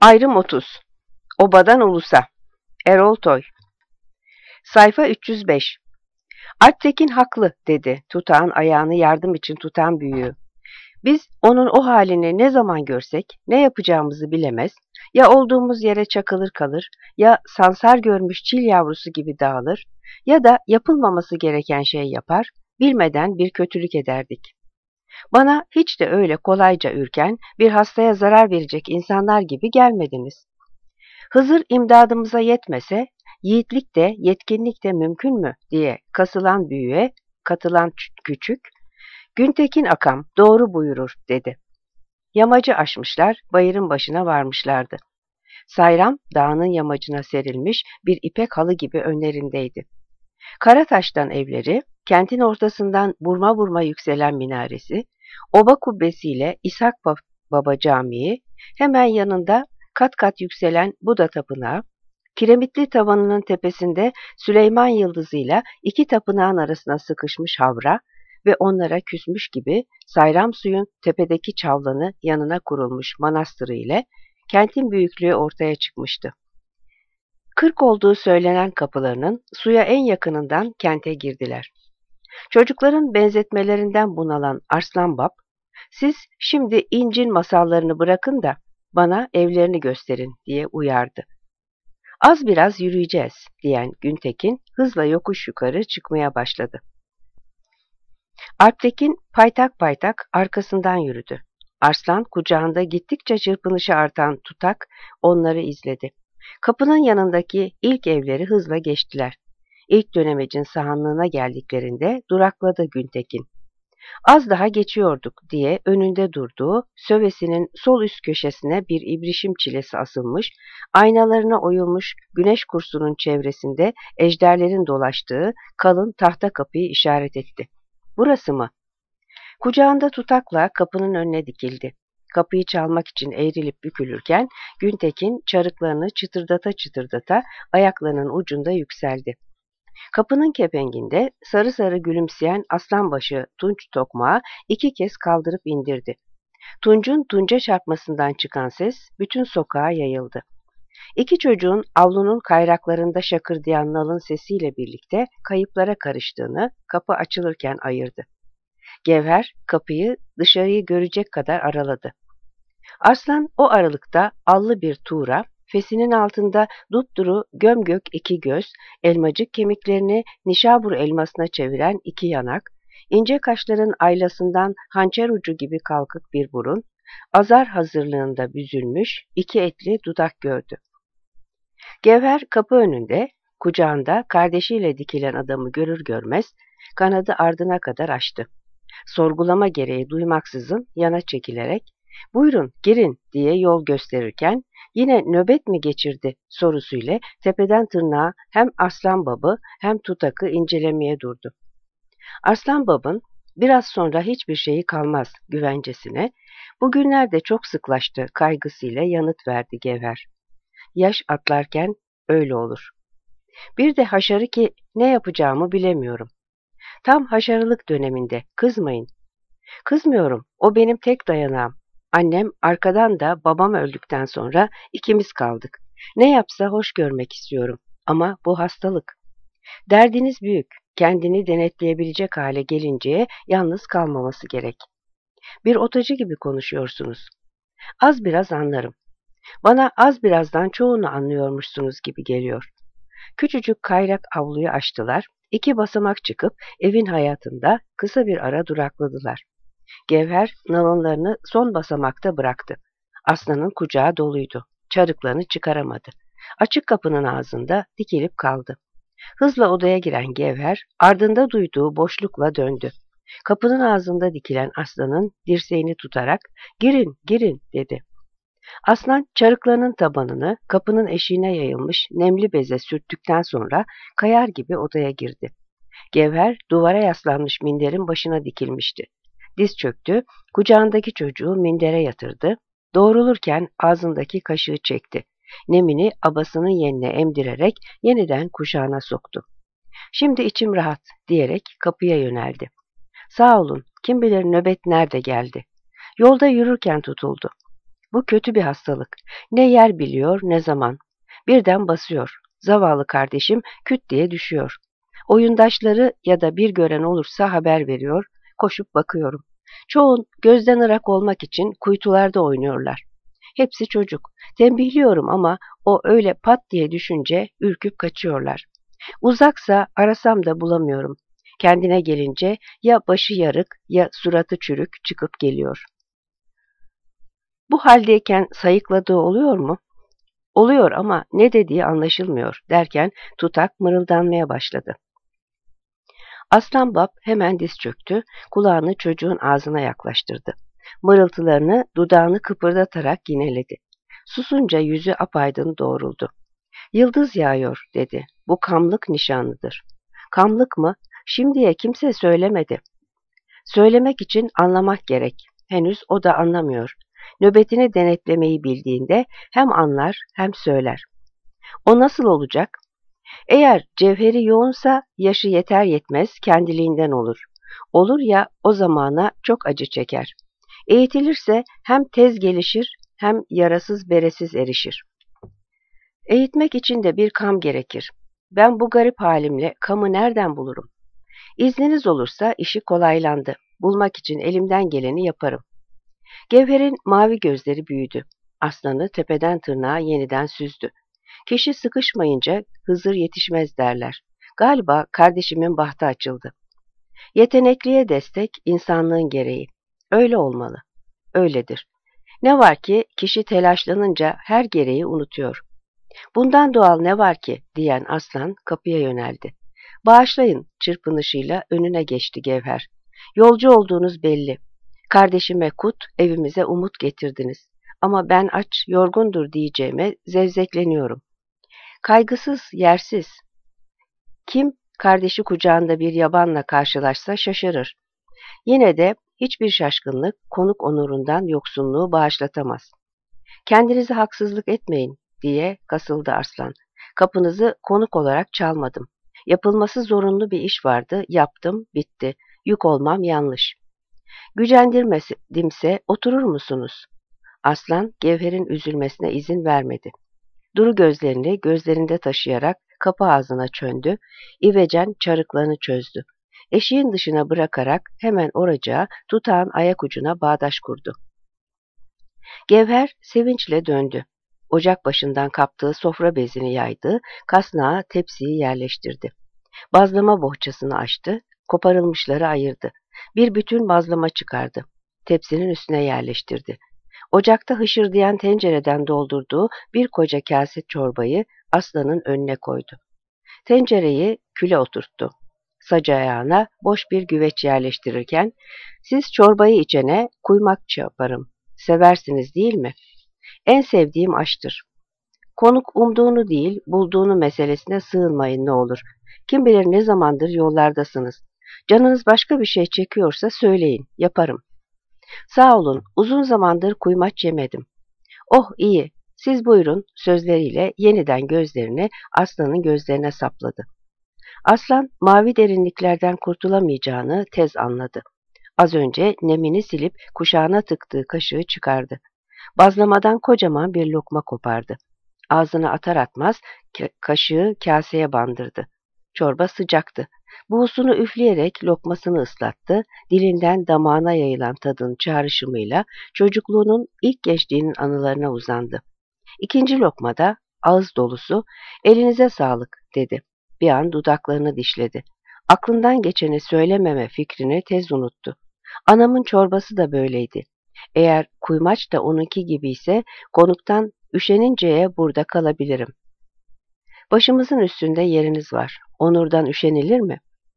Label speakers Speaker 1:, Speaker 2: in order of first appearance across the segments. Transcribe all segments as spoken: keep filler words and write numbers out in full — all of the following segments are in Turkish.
Speaker 1: Ayrım otuz. Obadan Ulusa. Erol Toy. Sayfa üç yüz beş. Alptekin haklı, dedi tutağın ayağını yardım için tutan büyüğü. Biz onun o halini ne zaman görsek ne yapacağımızı bilemez, ya olduğumuz yere çakılır kalır, ya sansar görmüş çil yavrusu gibi dağılır, ya da yapılmaması gereken şey yapar, bilmeden bir kötülük ederdik. Bana hiç de öyle kolayca ürken, bir hastaya zarar verecek insanlar gibi gelmediniz. Hızır imdadımıza yetmese, yiğitlik de yetkinlik de mümkün mü diye kasılan büyüğe katılan küçük, Güntekin Akam doğru buyurur, dedi. Yamacı aşmışlar, bayırın başına varmışlardı. Sayram dağının yamacına serilmiş bir ipek halı gibi önlerindeydi. Karataş'tan evleri, kentin ortasından burma burma yükselen minaresi, oba kubbesiyle İshak Baba Camii, hemen yanında kat kat yükselen Buda Tapınağı, kiremitli tavanının tepesinde Süleyman Yıldızı'yla iki tapınağın arasına sıkışmış havra ve onlara küsmüş gibi Sayram Suyun tepedeki çavlanı yanına kurulmuş manastırı ile kentin büyüklüğü ortaya çıkmıştı. Kırk olduğu söylenen kapılarının suya en yakınından kente girdiler. Çocukların benzetmelerinden bunalan Arslanbap, siz şimdi incin masallarını bırakın da bana evlerini gösterin diye uyardı. Az biraz yürüyeceğiz diyen Güntekin hızla yokuş yukarı çıkmaya başladı. Alptekin paytak paytak arkasından yürüdü. Arslan kucağında gittikçe çırpınışı artan tutak onları izledi. Kapının yanındaki ilk evleri hızla geçtiler. İlk dönemecin sahanlığına geldiklerinde durakladı Güntekin. Az daha geçiyorduk diye önünde durduğu, sövesinin sol üst köşesine bir ibrişim çilesi asılmış, aynalarına oyulmuş güneş kursunun çevresinde ejderlerin dolaştığı kalın tahta kapıyı işaret etti. Burası mı? Kucağında tutakla kapının önüne dikildi. Kapıyı çalmak için eğrilip bükülürken Güntekin çarıklarını çıtırdata çıtırdata ayaklarının ucunda yükseldi. Kapının kepenginde sarı sarı gülümseyen aslanbaşı tunç tokmağı iki kez kaldırıp indirdi. Tuncun tunca çarpmasından çıkan ses bütün sokağa yayıldı. İki çocuğun avlunun kayraklarında şakırdayan nalın sesiyle birlikte kayıplara karıştığını kapı açılırken ayırdı. Gevher kapıyı dışarıyı görecek kadar araladı. Arslan o aralıkta allı bir tuğra, fesinin altında dupduru gömgök iki göz, elmacık kemiklerini nişabur elmasına çeviren iki yanak, ince kaşların aylasından hançer ucu gibi kalkık bir burun, azar hazırlığında büzülmüş iki etli dudak gördü. Gevher kapı önünde, kucağında kardeşiyle dikilen adamı görür görmez, kanadı ardına kadar açtı. Sorgulama gereği duymaksızın yana çekilerek, "Buyurun, girin," diye yol gösterirken, yine nöbet mi geçirdi sorusuyla tepeden tırnağa hem Arslanbab'ı hem tutakı incelemeye durdu. Arslanbab'ın biraz sonra hiçbir şeyi kalmaz güvencesine, bugünlerde çok sıklaştı kaygısıyla yanıt verdi Gevher. Yaş atlarken öyle olur. Bir de haşarı ki ne yapacağımı bilemiyorum. Tam haşarılık döneminde, kızmayın. Kızmıyorum, o benim tek dayanağım. Annem arkadan da babam öldükten sonra ikimiz kaldık. Ne yapsa hoş görmek istiyorum ama bu hastalık. Derdiniz büyük, kendini denetleyebilecek hale gelinceye yalnız kalmaması gerek. Bir otacı gibi konuşuyorsunuz. Az biraz anlarım. Bana az birazdan çoğunu anlıyormuşsunuz gibi geliyor. Küçücük kayrak avluyu açtılar, iki basamak çıkıp evin hayatında kısa bir ara durakladılar. Gevher nalınlarını son basamakta bıraktı. Aslanın kucağı doluydu. Çarıklarını çıkaramadı. Açık kapının ağzında dikilip kaldı. Hızla odaya giren Gevher ardında duyduğu boşlukla döndü. Kapının ağzında dikilen aslanın dirseğini tutarak "Girin, girin," dedi. Aslan çarıklarının tabanını kapının eşiğine yayılmış nemli beze sürttükten sonra kayar gibi odaya girdi. Gevher duvara yaslanmış minderin başına dikilmişti. Diz çöktü, kucağındaki çocuğu mindere yatırdı, doğrulurken ağzındaki kaşığı çekti. Nemini abasının yenine emdirerek yeniden kuşağına soktu. "Şimdi içim rahat," diyerek kapıya yöneldi. "Sağ olun, kim bilir nöbet nerede geldi. Yolda yürürken tutuldu. Bu kötü bir hastalık. Ne yer biliyor ne zaman. Birden basıyor. Zavallı kardeşim küt diye düşüyor. Oyundaşları ya da bir gören olursa haber veriyor. Koşup bakıyorum. Çoğun gözden ırak olmak için kuytularda oynuyorlar. Hepsi çocuk. Tembihliyorum ama o öyle pat diye düşünce ürküp kaçıyorlar. Uzaksa arasam da bulamıyorum. Kendine gelince ya başı yarık ya suratı çürük çıkıp geliyor. Bu haldeyken sayıkladığı oluyor mu? Oluyor ama ne dediği anlaşılmıyor derken tutak mırıldanmaya başladı. Aslan Bab hemen diz çöktü, kulağını çocuğun ağzına yaklaştırdı. Mırıltılarını dudağını kıpırdatarak yineledi. Susunca yüzü apaydın doğruldu. Yıldız yağıyor dedi. Bu kamlık nişanlıdır. Kamlık mı? Şimdiye kimse söylemedi. Söylemek için anlamak gerek. Henüz o da anlamıyor. Nöbetini denetlemeyi bildiğinde hem anlar hem söyler. O nasıl olacak? Eğer cevheri yoğunsa yaşı yeter yetmez kendiliğinden olur. Olur ya o zamana çok acı çeker. Eğitilirse hem tez gelişir hem yarasız beresiz erişir. Eğitmek için de bir kam gerekir. Ben bu garip halimle kamı nereden bulurum? İzniniz olursa işi kolaylandı. Bulmak için elimden geleni yaparım. Gevher'in mavi gözleri büyüdü. Aslanı tepeden tırnağa yeniden süzdü. Kişi sıkışmayınca Hızır yetişmez derler. Galiba kardeşimin bahtı açıldı. Yetenekliye destek insanlığın gereği. Öyle olmalı. Öyledir. Ne var ki kişi telaşlanınca her gereği unutuyor. Bundan doğal ne var ki diyen aslan kapıya yöneldi. Bağışlayın çırpınışıyla önüne geçti Gevher. Yolcu olduğunuz belli. Kardeşime kut, evimize umut getirdiniz. Ama ben aç, yorgundur diyeceğime zevzekleniyorum. Kaygısız, yersiz. Kim kardeşi kucağında bir yabanla karşılaşsa şaşırır. Yine de hiçbir şaşkınlık konuk onurundan yoksunluğu bağışlatamaz. Kendinize haksızlık etmeyin diye kasıldı Arslan. Kapınızı konuk olarak çalmadım. Yapılması zorunlu bir iş vardı, yaptım, bitti. Yük olmam yanlış. Gücendirmedimse oturur musunuz? Aslan Gevher'in üzülmesine izin vermedi. Duru gözlerini gözlerinde taşıyarak kapı ağzına çöndü, ivecen çarıklarını çözdü. Eşiğin dışına bırakarak hemen oracağa tutağın ayak ucuna bağdaş kurdu. Gevher sevinçle döndü. Ocak başından kaptığı sofra bezini yaydı, kasnağa tepsiyi yerleştirdi. Bazlama bohçasını açtı, koparılmışları ayırdı. Bir bütün bazlama çıkardı. Tepsinin üstüne yerleştirdi. Ocakta hışırdayan tencereden doldurduğu bir koca kase çorbayı aslanın önüne koydu. Tencereyi küle oturttu. Sac ayağına boş bir güveç yerleştirirken, siz çorbayı içene kuymak yaparım. Seversiniz değil mi? En sevdiğim aştır. Konuk umduğunu değil, bulduğunu meselesine sığınmayın ne olur. Kim bilir ne zamandır yollardasınız. Canınız başka bir şey çekiyorsa söyleyin, yaparım. Sağ olun, uzun zamandır kuymaç yemedim. Oh iyi, siz buyurun sözleriyle yeniden gözlerini aslanın gözlerine sapladı. Aslan mavi derinliklerden kurtulamayacağını tez anladı. Az önce nemini silip kuşağına tıktığı kaşığı çıkardı. Bazlamadan kocaman bir lokma kopardı. Ağzına atar atmaz kaşığı kaseye bandırdı. Çorba sıcaktı. Buğusunu üfleyerek lokmasını ıslattı, dilinden damağına yayılan tadın çağrışımıyla çocukluğunun ilk gençliğinin anılarına uzandı. İkinci lokmada ağız dolusu, elinize sağlık dedi. Bir an dudaklarını dişledi. Aklından geçeni söylememe fikrini tez unuttu. Anamın çorbası da böyleydi. Eğer kuymaç da onunki gibiyse konuktan üşeninceye burada kalabilirim. Başımızın üstünde yeriniz var. Onurdan üşenilir mi?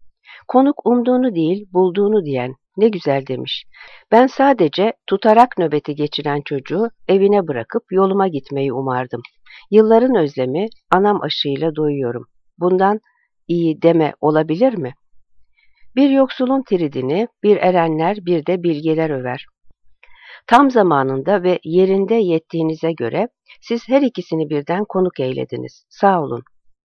Speaker 1: Konuk umduğunu değil, bulduğunu diyen ne güzel demiş. Ben sadece tutarak nöbeti geçiren çocuğu evine bırakıp yoluma gitmeyi umardım. Yılların özlemi anam aşıyla doyuyorum. Bundan iyi deme olabilir mi? Bir yoksulun tiridini bir erenler bir de bilgeler över. Tam zamanında ve yerinde yettiğinize göre siz her ikisini birden konuk eylediniz. Sağ olun.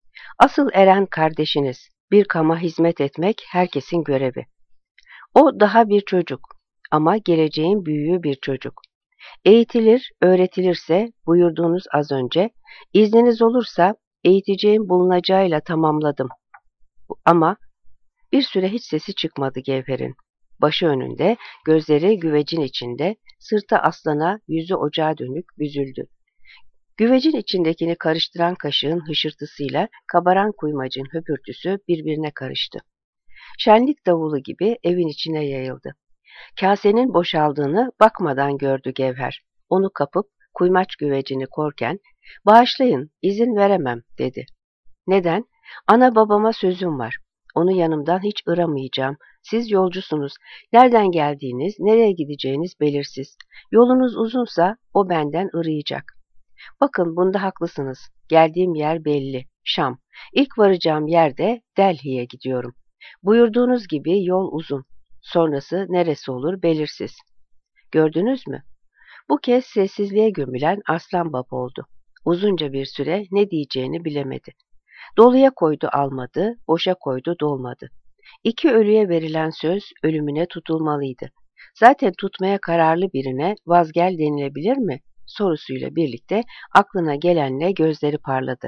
Speaker 1: Asıl eren kardeşiniz. Bir kama hizmet etmek herkesin görevi. O daha bir çocuk ama geleceğin büyüğü bir çocuk. Eğitilir, öğretilirse buyurduğunuz az önce, izniniz olursa eğiteceğim bulunacağıyla tamamladım. Ama bir süre hiç sesi çıkmadı Gevher'in. Başı önünde, gözleri güvecin içinde, sırtı aslana, yüzü ocağa dönük büzüldü. Güvecin içindekini karıştıran kaşığın hışırtısıyla kabaran kuymacın höpürtüsü birbirine karıştı. Şenlik davulu gibi evin içine yayıldı. Kasenin boşaldığını bakmadan gördü Gevher. Onu kapıp kuymaç güvecini korken, "Bağışlayın, izin veremem," dedi. "Neden? Ana babama sözüm var. Onu yanımdan hiç ıramayacağım. Siz yolcusunuz. Nereden geldiğiniz, nereye gideceğiniz belirsiz. Yolunuz uzunsa o benden ırayacak. Bakın bunda haklısınız. Geldiğim yer belli. Şam. İlk varacağım yerde Delhi'ye gidiyorum. Buyurduğunuz gibi yol uzun. Sonrası neresi olur belirsiz. Gördünüz mü?" Bu kez sessizliğe gömülen Aslan Baba oldu. Uzunca bir süre ne diyeceğini bilemedi. Doluya koydu almadı, boşa koydu dolmadı. İki ölüye verilen söz ölümüne tutulmalıydı. Zaten tutmaya kararlı birine vazgel denilebilir mi? Sorusuyla birlikte aklına gelenle gözleri parladı.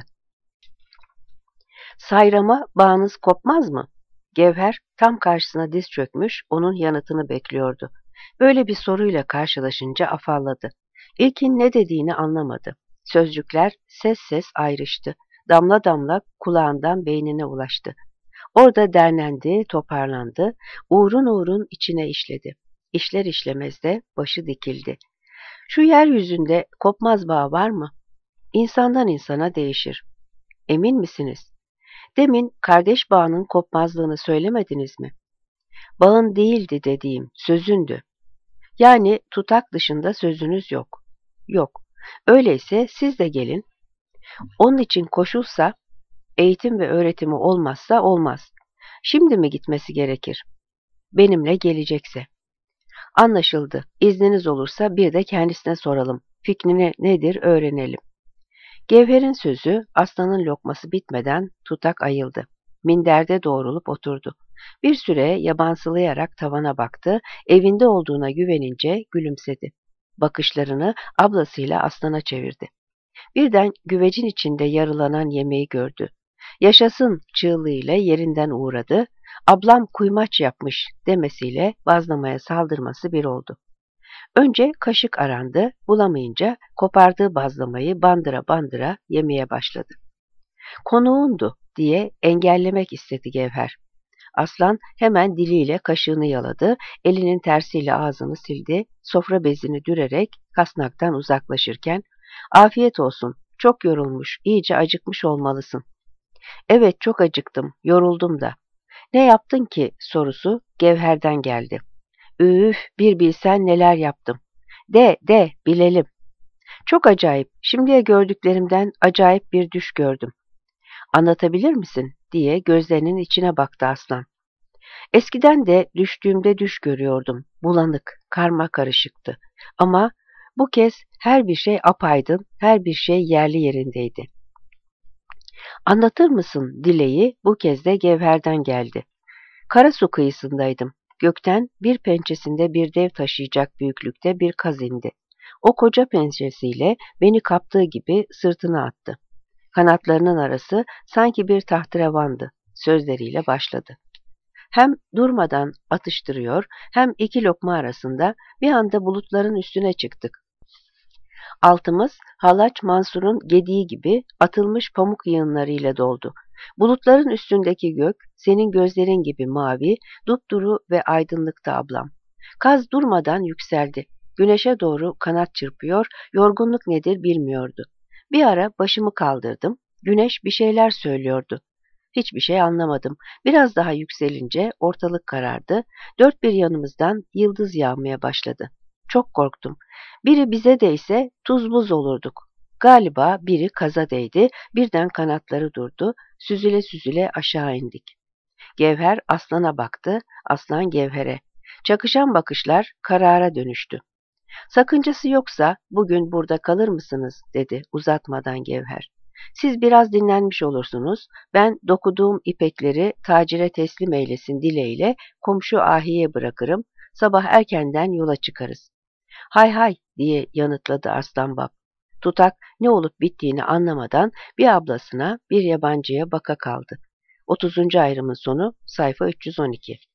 Speaker 1: "Sayrama bağınız kopmaz mı?" Gevher tam karşısına diz çökmüş, onun yanıtını bekliyordu. Böyle bir soruyla karşılaşınca afalladı. İlkin ne dediğini anlamadı. Sözcükler ses ses ayrıştı. Damla damla kulağından beynine ulaştı. Orada derlendi, toparlandı, uğrun uğrun içine işledi. İşler işlemez de başı dikildi. "Şu yeryüzünde kopmaz bağ var mı? İnsandan insana değişir. Emin misiniz? Demin kardeş bağının kopmazlığını söylemediniz mi? Bağın değildi dediğim, sözündü. Yani tutak dışında sözünüz yok. Yok. Öyleyse siz de gelin. Onun için koşulsa, eğitim ve öğretimi olmazsa olmaz. Şimdi mi gitmesi gerekir? Benimle gelecekse. Anlaşıldı. İzniniz olursa bir de kendisine soralım. Fikrini nedir öğrenelim." Gevher'in sözü, aslanın lokması bitmeden tutak ayıldı. Minderde doğrulup oturdu. Bir süre yabansılayarak tavana baktı, evinde olduğuna güvenince gülümsedi. Bakışlarını ablasıyla aslana çevirdi. Birden güvecin içinde yarılanan yemeği gördü. "Yaşasın" çığlığıyla yerinden uğradı, "ablam kuymaç yapmış" demesiyle bazlamaya saldırması bir oldu. Önce kaşık arandı, bulamayınca kopardığı bazlamayı bandıra bandıra yemeye başladı. "Konuğundu" diye engellemek istedi Gevher. Aslan hemen diliyle kaşığını yaladı, elinin tersiyle ağzını sildi, sofra bezini dürerek kasnaktan uzaklaşırken, "Afiyet olsun, çok yorulmuş, iyice acıkmış olmalısın." "Evet, çok acıktım, yoruldum da." "Ne yaptın ki?" sorusu Gevher'den geldi. "Üf, bir bilsen neler yaptım." "De, de, bilelim." "Çok acayip, şimdiye gördüklerimden acayip bir düş gördüm." "Anlatabilir misin?" diye gözlerinin içine baktı aslan. "Eskiden de düştüğümde düş görüyordum. Bulanık, karma karışıktı. Ama bu kez her bir şey apaydın, her bir şey yerli yerindeydi." "Anlatır mısın?" dileği bu kez de Gevher'den geldi. "Karasu kıyısındaydım. Gökten bir pençesinde bir dev taşıyacak büyüklükte bir kaz indi. O koca pençesiyle beni kaptığı gibi sırtına attı. Kanatlarının arası sanki bir tahterevandı." Sözleriyle başladı. Hem durmadan atıştırıyor, hem iki lokma arasında bir anda bulutların üstüne çıktık. Altımız Halaç Mansur'un gediği gibi atılmış pamuk yığınlarıyla doldu. Bulutların üstündeki gök senin gözlerin gibi mavi, dupduru ve aydınlıkta ablam. Kaz durmadan yükseldi. Güneşe doğru kanat çırpıyor, yorgunluk nedir bilmiyordu. Bir ara başımı kaldırdım. Güneş bir şeyler söylüyordu. Hiçbir şey anlamadım. Biraz daha yükselince ortalık karardı. Dört bir yanımızdan yıldız yağmaya başladı. Çok korktum. Biri bize değse tuz buz olurduk. Galiba biri kaza değdi, birden kanatları durdu, süzüle süzüle aşağı indik. Gevher aslana baktı, aslan Gevher'e. Çakışan bakışlar karara dönüştü. "Sakıncası yoksa bugün burada kalır mısınız?" dedi uzatmadan Gevher. "Siz biraz dinlenmiş olursunuz, ben dokuduğum ipekleri tacire teslim eylesin dileğiyle komşu Ahi'ye bırakırım, sabah erkenden yola çıkarız." Hay hay diye yanıtladı Arslanbab. Tutak ne olup bittiğini anlamadan bir ablasına bir yabancıya baka kaldı. otuzuncu ayrımın sonu sayfa üç yüz on iki.